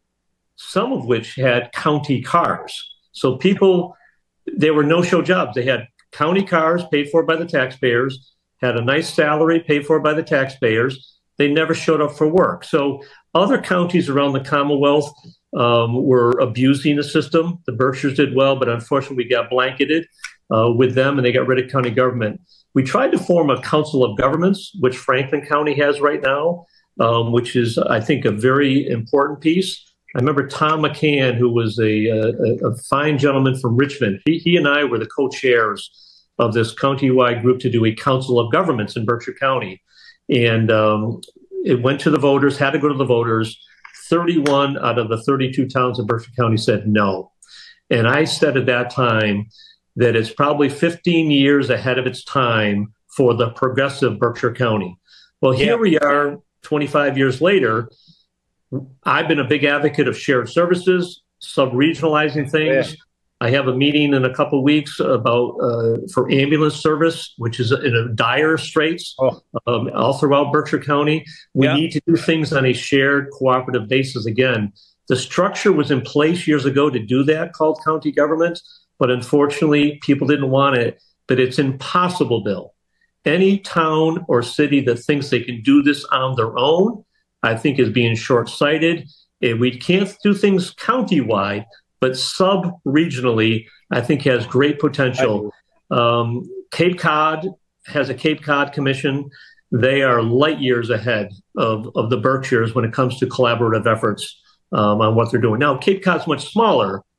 B: some of which had county cars. So people, they were no-show jobs. They had county cars paid for by the taxpayers, had a nice salary paid for by the taxpayers. They never showed up for work. So other counties around the Commonwealth um, were abusing the system. The Berkshires did well, but unfortunately we got blanketed uh, with them and they got rid of county government. We tried to form a council of governments, which Franklin County has right now, um, which is, I think, a very important piece. I remember Tom McCann, who was a, a, a fine gentleman from Richmond. He, he and I were the co-chairs of this county-wide group to do a council of governments in Berkshire County. And um, it went to the voters, had to go to the voters. thirty-one out of the thirty-two towns in Berkshire County said no. And I said at that time that it's probably fifteen years ahead of its time for the progressive Berkshire County. Well, here yeah. we are twenty-five years later. I've been a big advocate of shared services, sub-regionalizing things. Yeah. I have a meeting in a couple of weeks about uh, for ambulance service, which is in a dire straits oh. um, all throughout Berkshire County. We yeah. need to do things on a shared cooperative basis. Again, the structure was in place years ago to do that, called county government, but unfortunately, people didn't want it. But it's impossible, Bill. Any town or city that thinks they can do this on their own, I think is being short-sighted. We can't do things county-wide, but sub-regionally, I think has great potential. Um, Cape Cod has a Cape Cod Commission. They are light years ahead of, of the Berkshires when it comes to collaborative efforts um, on what they're doing. Now, Cape Cod's much smaller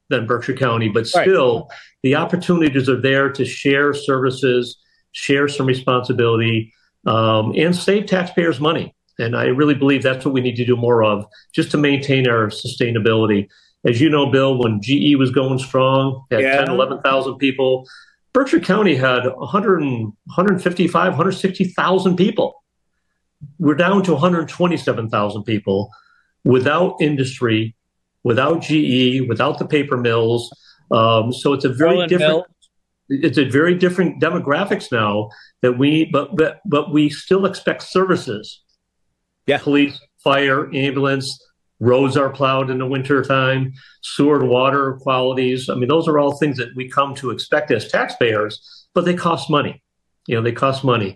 B: than Berkshire County, but
A: Right.
B: still the opportunities are there to share services, share some responsibility, um, and save taxpayers money. And I really believe that's what we need to do more of, just to maintain our sustainability. As you know, Bill, when G E was going strong, had
A: Yeah.
B: ten, eleven thousand people, Berkshire County had one hundred, one fifty-five, one sixty thousand people. We're down to one hundred twenty-seven thousand people without industry, without G E, without the paper mills. Um, so it's a very
A: Rolling
B: different.
A: mill.
B: It's a very different demographics now that we, but but but we still expect services.
A: Yeah.
B: Police, fire, ambulance, roads are plowed in the wintertime, sewer and water qualities. I mean, those are all things that we come to expect as taxpayers, but they cost money. You know, they cost money.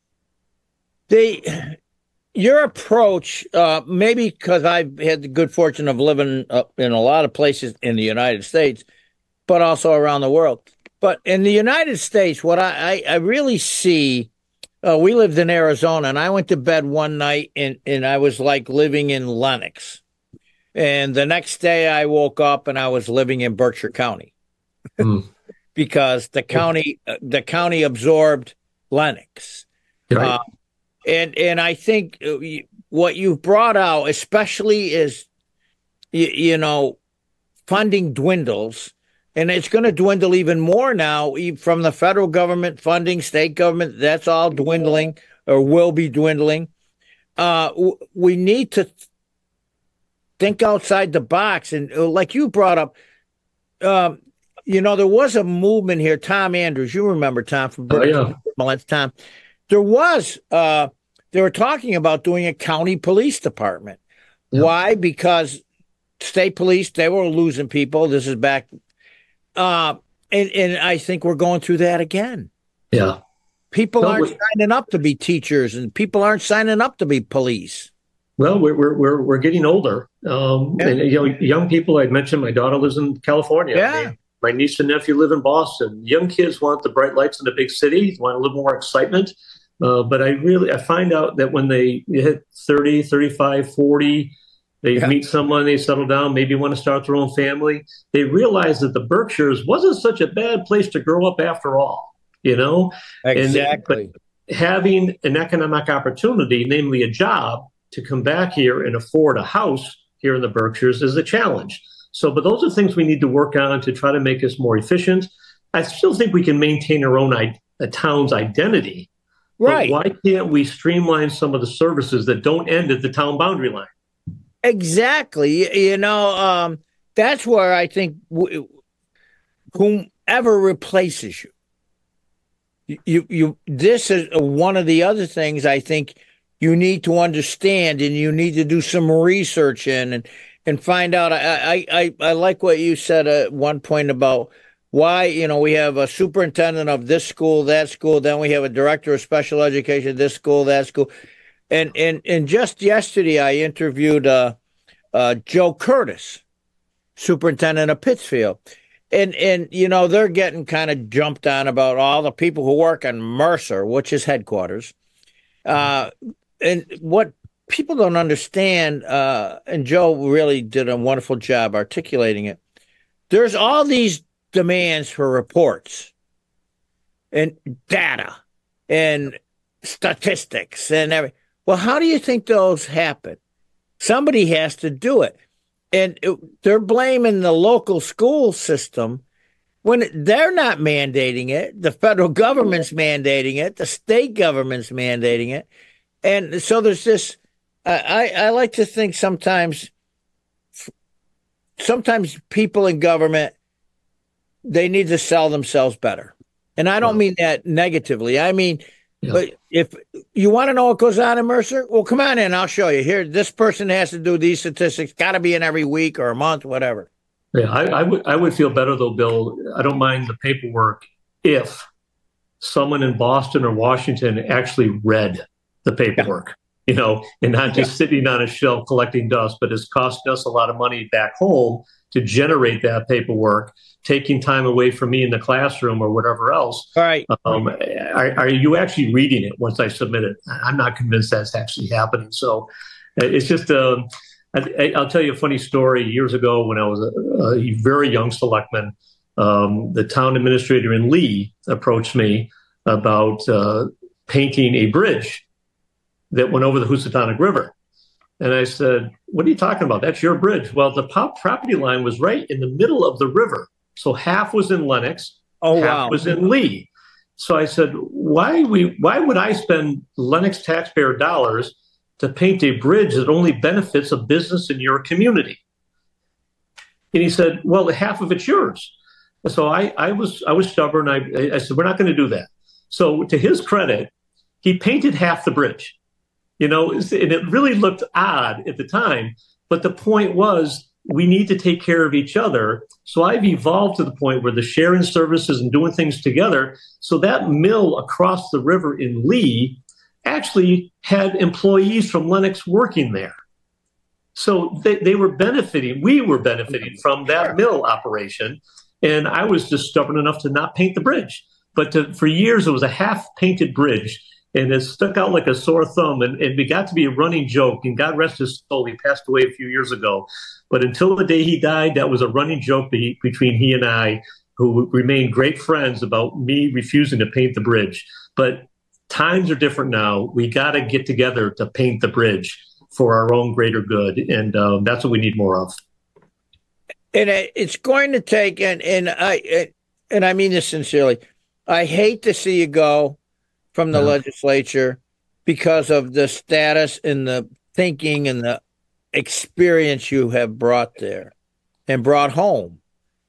A: They, your approach, uh, maybe because I've had the good fortune of living uh, in a lot of places in the United States, but also around the world. But in the United States, what I, I, I really see, uh, we lived in Arizona, and I went to bed one night, and, and I was like living in Lenox. And the next day I woke up and I was living in Berkshire County
B: Mm.
A: because the county, uh, the county absorbed Lenox.
B: Right.
A: Uh, and and I think uh, you- what you've brought out, especially is, you, you know, funding dwindles, and it's going to dwindle even more now e- from the federal government funding, state government. That's all dwindling or will be dwindling. Uh, w- we need to think outside the box, and uh, like you brought up, um, you know, there was a movement here. Tom Andrews, you remember Tom from
B: Oh,
A: Berkshire?
B: yeah.
A: Well, that's Tom. There was, uh, they were talking about doing a county police department.
B: Yeah.
A: Why? Because state police, they were losing people. This is back. Uh, and, and I think we're going through that again.
B: Yeah.
A: People
B: No,
A: aren't
B: we-
A: signing up to be teachers, and people aren't signing up to be police.
B: Well, we're we're we're, we're getting older, um,
A: Yeah.
B: and you know, young people. I mentioned my daughter lives in California.
A: Yeah.
B: My niece and nephew live in Boston. Young kids want the bright lights in the big city, want a little more excitement. Uh, but I really, I find out that when they hit thirty, thirty-five, forty, they
A: Yeah.
B: meet someone, they settle down, maybe want to start their own family. They realize that the Berkshires wasn't such a bad place to grow up after all, you know? And-
A: Exactly.
B: Having an economic opportunity, namely a job, to come back here and afford a house here in the Berkshires is a challenge. So, but those are things we need to work on to try to make us more efficient. I still think we can maintain our own I- a town's identity. But
A: Right.
B: why can't we streamline some of the services that don't end at the town boundary line?
A: Exactly. Y- You know, um, that's where I think w- whomever replaces you, you, you, you, this is one of the other things I think you need to understand, and you need to do some research in and, and find out. I, I, I, I like what you said at one point about why, you know, we have a superintendent of this school, that school, then we have a director of special education, this school, that school. And, and, and just yesterday I interviewed, uh, uh, Joe Curtis, superintendent of Pittsfield. And, and, you know, they're getting kind of jumped on about all the people who work on Mercer, which is headquarters. Uh, and what people don't understand, uh, and Joe really did a wonderful job articulating it. There's all these demands for reports and data and statistics and everything. Well, how do you think those happen? Somebody has to do it. And it, they're blaming the local school system when they're not mandating it. The federal government's mandating it. The state government's mandating it. And so there's this, I, I like to think sometimes, sometimes people in government, they need to sell themselves better. And I don't mean that negatively. I mean,
B: Yeah.
A: but if you want to know what goes on in Mercer, well, come on in. I'll show you. Here, this person has to do these statistics. Got to be in every week or a month, whatever.
B: Yeah, I, I would I would feel better though, Bill. I don't mind the paperwork if someone in Boston or Washington actually read the paperwork, you know, and not just sitting on a shelf collecting dust, but it's costing us a lot of money back home to generate that paperwork, taking time away from me in the classroom or whatever else.
A: All right.
B: Um, are, are you actually reading it once I submit it? I'm not convinced that's actually happening. So it's just, um, I, I'll tell you a funny story. Years ago, when I was a, a very young selectman, um, the town administrator in Lee approached me about uh, painting a bridge that went over the Housatonic River. And I said, what are you talking about? That's your bridge. Well, the pop property line was right in the middle of the river. So half was in Lenox,
A: oh,
B: half
A: wow.
B: was in Lee. So I said, why we why would I spend Lenox taxpayer dollars to paint a bridge that only benefits a business in your community? And he said, well, half of it's yours. So I, I was I was stubborn. I, I said, we're not going to do that. So to his credit, he painted half the bridge. You know, and it really looked odd at the time. But the point was, we need to take care of each other. So I've evolved to the point where the sharing services and doing things together. So that mill across the river in Lee actually had employees from Lenox working there. So they, they were benefiting. We were benefiting from that mill operation. And I was just stubborn enough to not paint the bridge. But to, for years, it was a half-painted bridge. And it stuck out like a sore thumb, and, and it got to be a running joke. And God rest his soul, he passed away a few years ago. But until the day he died, that was a running joke be, between he and I, who remained great friends, about me refusing to paint the bridge. But times are different now. We got to get together to paint the bridge for our own greater good, and um, that's what we need more of.
A: And it's going to take, and and I and I mean this sincerely, I hate to see you go from the yeah. legislature because of the status and the thinking and the experience you have brought there and brought home.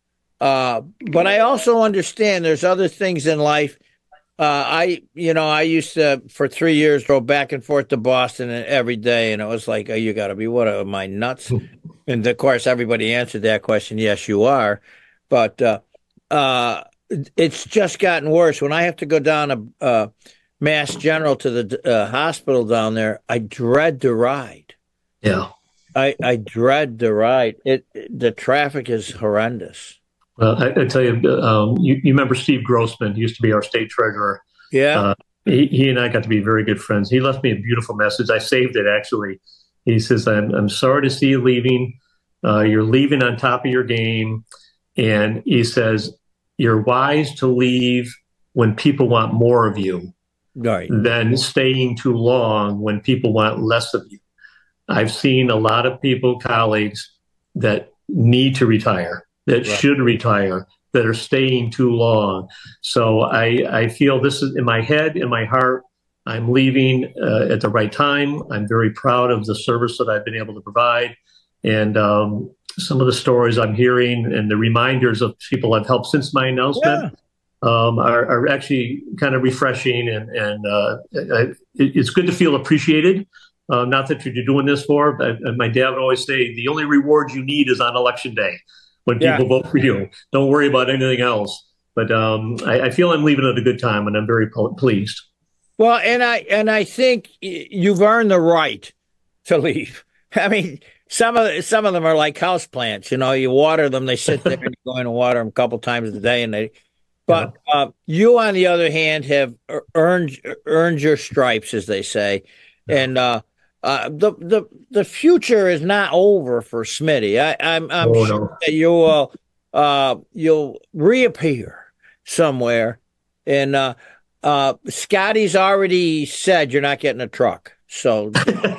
A: Uh, but I also understand there's other things in life. Uh, I, you know, I used to, for three years, go back and forth to Boston every day. And it was like, oh, you got to be, what am I, nuts? And of course, everybody answered that question. Yes, you are. But uh, uh, it's just gotten worse. When I have to go down to uh, Mass General to the uh, hospital down there, I dread the ride.
B: Yeah.
A: I, I dread the ride. It, the traffic is horrendous.
B: Well, I, I tell you, um, you, you remember Steve Grossman? He used to be our state treasurer.
A: Yeah.
B: Uh, he, he and I got to be very good friends. He left me a beautiful message. I saved it, actually. He says, I'm, I'm sorry to see you leaving. Uh, you're leaving on top of your game. And he says, you're wise to leave when people want more of you
A: right.
B: than staying too long when people want less of you. I've seen a lot of people, colleagues, that need to retire, that right. should retire, that are staying too long. So I, I feel this is in my head, in my heart. I'm leaving uh, at the right time. I'm very proud of the service that I've been able to provide. And um, some of the stories I'm hearing and the reminders of people I've helped since my announcement yeah. um, are, are actually kind of refreshing. And, and uh, I, it's good to feel appreciated. Uh, not that you're doing this for, but my dad would always say, the only reward you need is on election day when people yeah. vote for you. Don't worry about anything else. But um, I, I feel I'm leaving at a good time, and I'm very po- pleased.
A: Well, and I and I think you've earned the right to leave. I mean, some of some of them are like houseplants. You know, you water them, they sit there, and you go in and water them a couple times a day, and they. But yeah. uh, you, on the other hand, have earned earned your stripes, as they say, yeah. and. Uh, Uh, the the the future is not over for Smitty. I, I'm I'm oh, sure no. that you will uh, you'll reappear somewhere. And uh, uh, Scotty's already said you're not getting a truck. So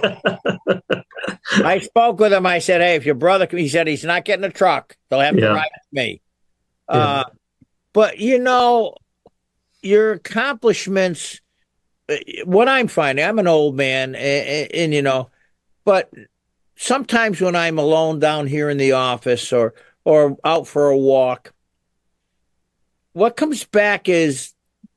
A: I spoke with him. I said, "Hey, if your brother," he said he's not getting a truck. They'll have yeah. to ride with me. Yeah. Uh, but you know, your accomplishments. What I'm finding, I'm an old man, and, and, and you know, but sometimes when I'm alone down here in the office or or out for a walk, what comes back is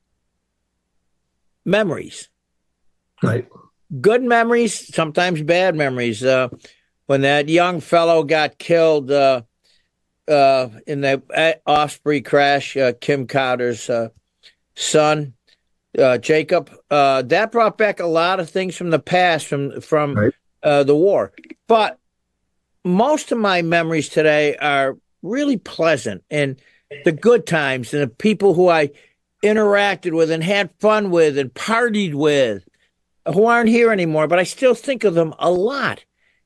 A: memories.
B: Right.
A: Good memories, sometimes bad memories. Uh, when that young fellow got killed uh, uh, in the Osprey crash, uh, Kim Carter's uh, son. Uh, Jacob, uh, that brought back a lot of things from the past, from from right. uh, the war. But most of my memories today are really pleasant, and the good times, and the people who I interacted with and had fun with and partied with, who aren't here anymore. But I still think of them a lot,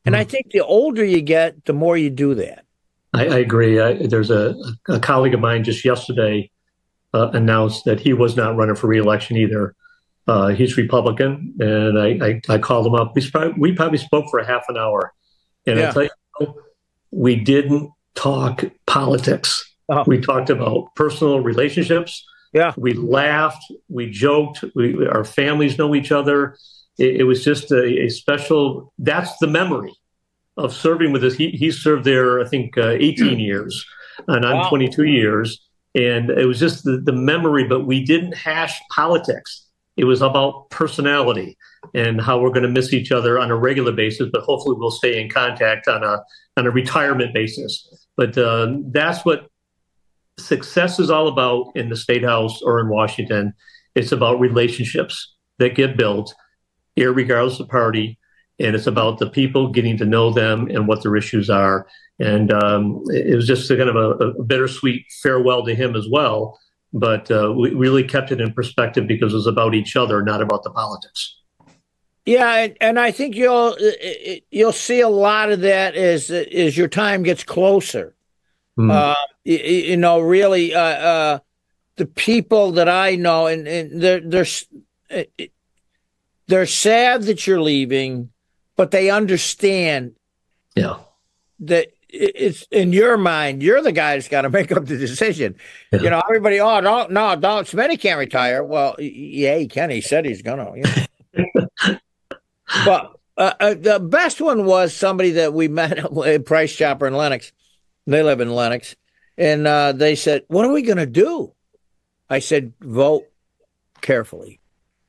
A: And I think the older you get, the more you do that.
B: I, I agree. I, there's a, a colleague of mine just yesterday uh, announced that he was not running for re-election either. Uh, he's Republican, and I, I, I called him up. We, probably, we probably spoke for a half an hour. And yeah. I tell you, we didn't talk politics. Oh. We talked about personal relationships.
A: Yeah,
B: we laughed, we joked. We, our families know each other. It, it was just a, a special. That's the memory of serving with us. He he served there, I think, uh, eighteen years, and I'm wow. twenty-two years. And it was just the, the memory. But we didn't hash politics. It was about personality and how we're going to miss each other on a regular basis. But hopefully, we'll stay in contact on a on a retirement basis. But uh, that's what success is all about in the State House or in Washington. It's about relationships that get built, irregardless of party, and it's about the people getting to know them and what their issues are. And um, it was just a kind of a, a bittersweet farewell to him as well. But uh, we really kept it in perspective because it was about each other, not about the politics.
A: Yeah, and, and I think you'll you'll see a lot of that as as your time gets closer. Mm. Uh, you, you know, really, uh, uh, the people that I know, and, and they're they're they're sad that you're leaving, but they understand.
B: Yeah.
A: That it's in your mind, you're the guy that's got to make up the decision. Yeah. You know, everybody, oh no, no, no, Smitty can't retire. Well, yeah, he can. He said he's gonna. You know? But uh, uh, the best one was somebody that we met at Price Chopper in Lenox. They live in Lenox. And uh, they said, what are we going to do? I said, vote carefully.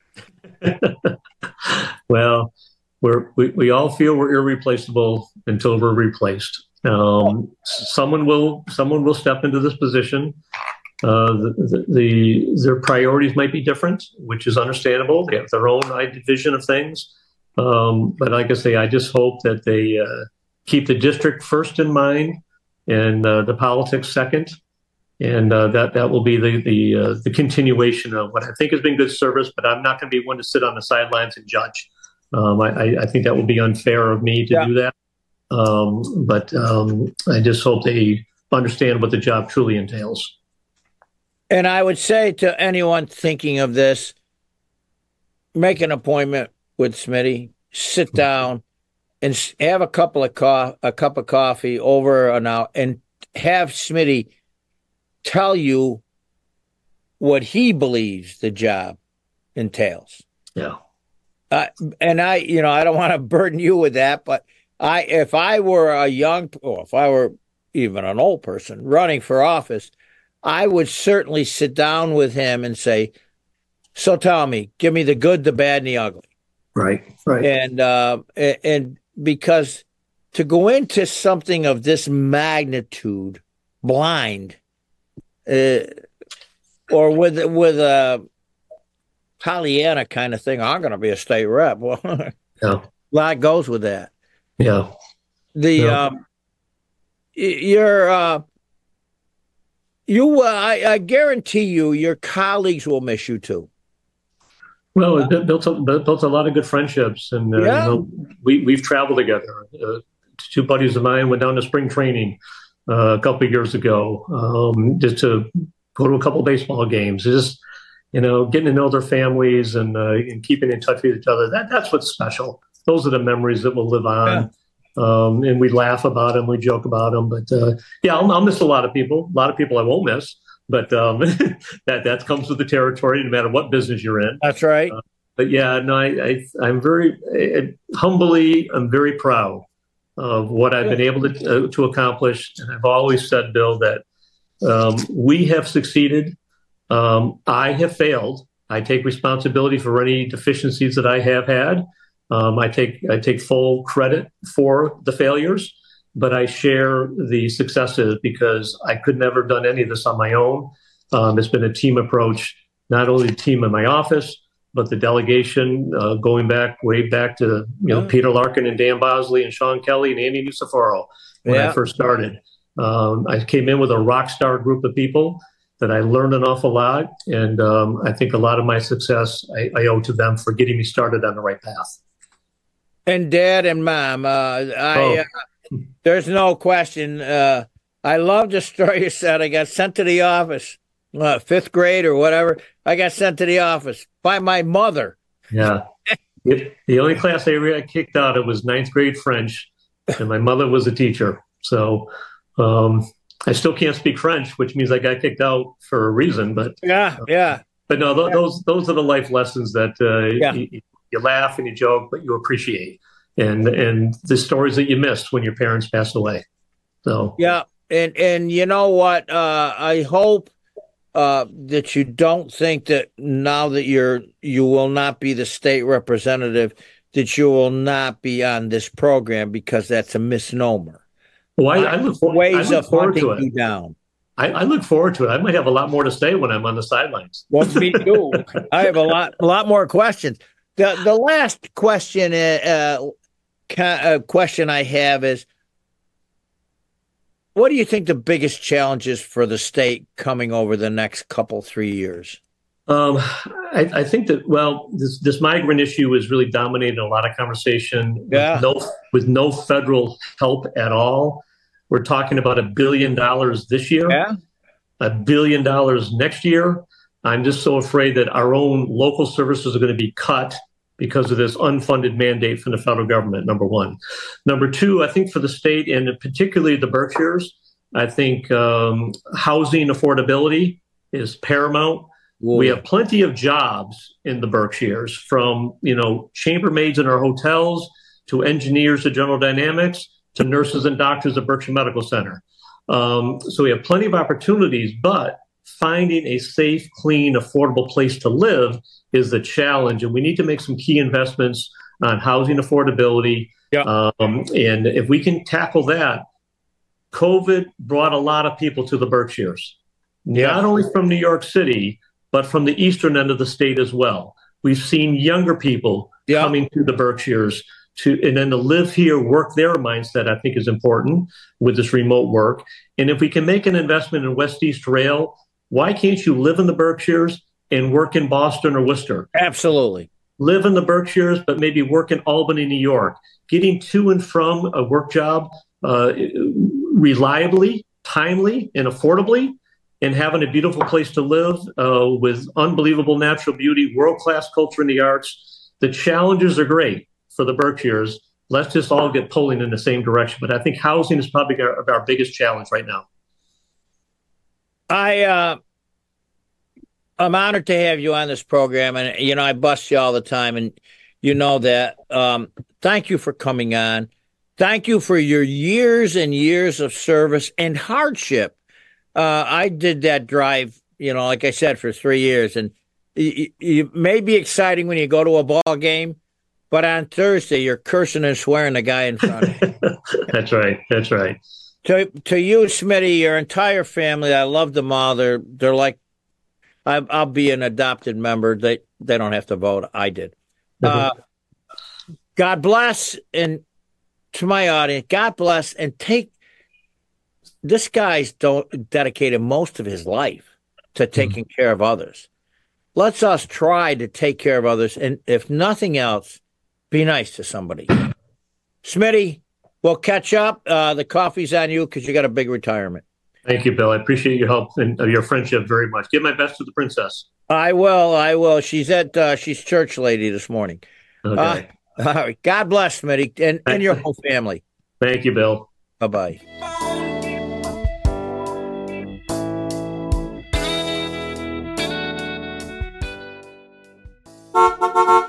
B: Well, we're, we, we all feel we're irreplaceable until we're replaced. Um, someone will someone will step into this position. Uh, the, the, the their priorities might be different, which is understandable. They have their own vision of things. Um, but like I say, I just hope that they uh, keep the district first in mind and uh, the politics second. And uh, that that will be the the, uh, the continuation of what I think has been good service. But I'm not going to be one to sit on the sidelines and judge. Um, I, I think that would be unfair of me to yeah. do that. Um, but um, I just hope they understand what the job truly entails.
A: And I would say to anyone thinking of this, make an appointment with Smitty, sit down, and have a couple of co- a cup of coffee over an hour, and have Smitty tell you what he believes the job entails.
B: Yeah.
A: Uh, and I, you know, I don't want to burden you with that, but I, if I were a young, or if I were even an old person running for office, I would certainly sit down with him and say, so tell me, give me the good, the bad, and the ugly.
B: Right, right.
A: And, uh, and because to go into something of this magnitude blind, uh, or with, with a Pollyanna kind of thing, I'm going to be a state rep. Well, yeah. A lot goes with that.
B: Yeah.
A: The,
B: yeah.
A: um, you're, uh, you, uh, I, I guarantee you, your colleagues will miss you too.
B: Well, it built a, built a lot of good friendships, and uh,
A: yeah.
B: you know, we we've traveled together. Uh, two buddies of mine went down to spring training uh, a couple of years ago, um, just to go to a couple of baseball games. Just you know, getting to know their families and uh, and keeping in touch with each other. That that's what's special. Those are the memories that will live on. Yeah. Um, and we laugh about them, we joke about them. But uh, yeah, I'll, I'll miss a lot of people. A lot of people I won't miss. But um, that that comes with the territory, no matter what business you're in.
A: That's right. Uh,
B: but yeah, no, I, I I'm very I, humbly, I'm very proud of what I've been able to uh, to accomplish. And I've always said, Bill, that um, we have succeeded. Um, I have failed. I take responsibility for any deficiencies that I have had. Um, I take I take full credit for the failures, but I share the successes because I could never have done any of this on my own. Um, it's been a team approach, not only the team in my office, but the delegation uh, going back way back to you know yeah. Peter Larkin and Dan Bosley and Sean Kelly and Andy Nucifaro when yeah. I first started. Um, I came in with a rock star group of people that I learned an awful lot, and um, I think a lot of my success I, I owe to them for getting me started on the right path.
A: And Dad and Mom. Uh, I
B: Oh.
A: uh, there's no question. Uh, I love the story you said. I got sent to the office, uh, fifth grade or whatever. I got sent to the office by my mother.
B: Yeah. It, the only class I ever got kicked out of was ninth grade French, and my mother was a teacher. So um, I still can't speak French, which means I got kicked out for a reason. But
A: Yeah, yeah.
B: but no, th- those those are the life lessons that uh,
A: Yeah.
B: you, you laugh and you joke, but you appreciate, and and the stories that you missed when your parents passed away. So
A: Yeah, and and you know what? Uh, I hope uh, that you don't think that now that you're you will not be the state representative, that you will not be on this program, because that's a misnomer.
B: well, I, I look, for, I
A: Ways
B: look
A: of
B: forward
A: hunting
B: to
A: you
B: it.
A: down.
B: I, I look forward to it. I might have a lot more to say when I'm on the sidelines.
A: Well, me too. I have a lot, a lot more questions. The the last question, uh, uh, uh, question I have is, what do you think the biggest challenges for the state coming over the next couple three years?
B: Um, I, I think that well, this this migrant issue is really dominating a lot of conversation.
A: Yeah.
B: With no with no federal help at all. We're talking about a billion dollars this year.
A: Yeah.
B: A billion dollars next year. I'm just so afraid that our own local services are going to be cut because of this unfunded mandate from the federal government, number one. Number two, I think for the state, and particularly the Berkshires, I think um, housing affordability is paramount.
A: Ooh.
B: We have plenty of jobs in the Berkshires, from, you know, chambermaids in our hotels to engineers at General Dynamics to nurses and doctors at Berkshire Medical Center. Um, so we have plenty of opportunities, but finding a safe, clean, affordable place to live is the challenge. And we need to make some key investments on housing affordability.
A: Yeah.
B: Um, and if we can tackle that, COVID brought a lot of people to the Berkshires,
A: Yeah.
B: not only from New York City, but from the eastern end of the state as well. We've seen younger people
A: Yeah.
B: coming to the Berkshires to, and then to live here, work their mindset, I think is important with this remote work. And if we can make an investment in West East Rail, why can't you live in the Berkshires and work in Boston or Worcester?
A: Absolutely.
B: Live in the Berkshires, but maybe work in Albany, New York. Getting to and from a work job uh, reliably, timely, and affordably, and having a beautiful place to live uh, with unbelievable natural beauty, world-class culture and the arts. The challenges are great for the Berkshires. Let's just all get pulling in the same direction. But I think housing is probably our, our biggest challenge right now.
A: I uh, I'm honored to have you on this program, and you know I bust you all the time, and you know that. Um, thank you for coming on. Thank you for your years and years of service and hardship. Uh, I did that drive, you know, like I said, for three years, and it, it may be exciting when you go to a ball game, but on Thursday you're cursing and swearing the guy in front of you.
B: That's right. That's right.
A: To to you, Smitty, your entire family, I love them all. They're they're like, I, I'll be an adopted member. They they don't have to vote. I did. Uh, God bless, and to my audience, God bless, and take. This guy's don't dedicated most of his life to taking mm-hmm. care of others. Let's us try to take care of others, and if nothing else, be nice to somebody. Smitty, we'll catch up. Uh, the coffee's on you because you got a big retirement.
B: Thank you, Bill. I appreciate your help and your friendship very much. Give my best to the princess.
A: I will. I will. She's at uh, she's church lady this morning.
B: Okay.
A: Uh, all right. God bless, Smitty, and, and your whole family.
B: Thank you, Bill.
A: Bye bye.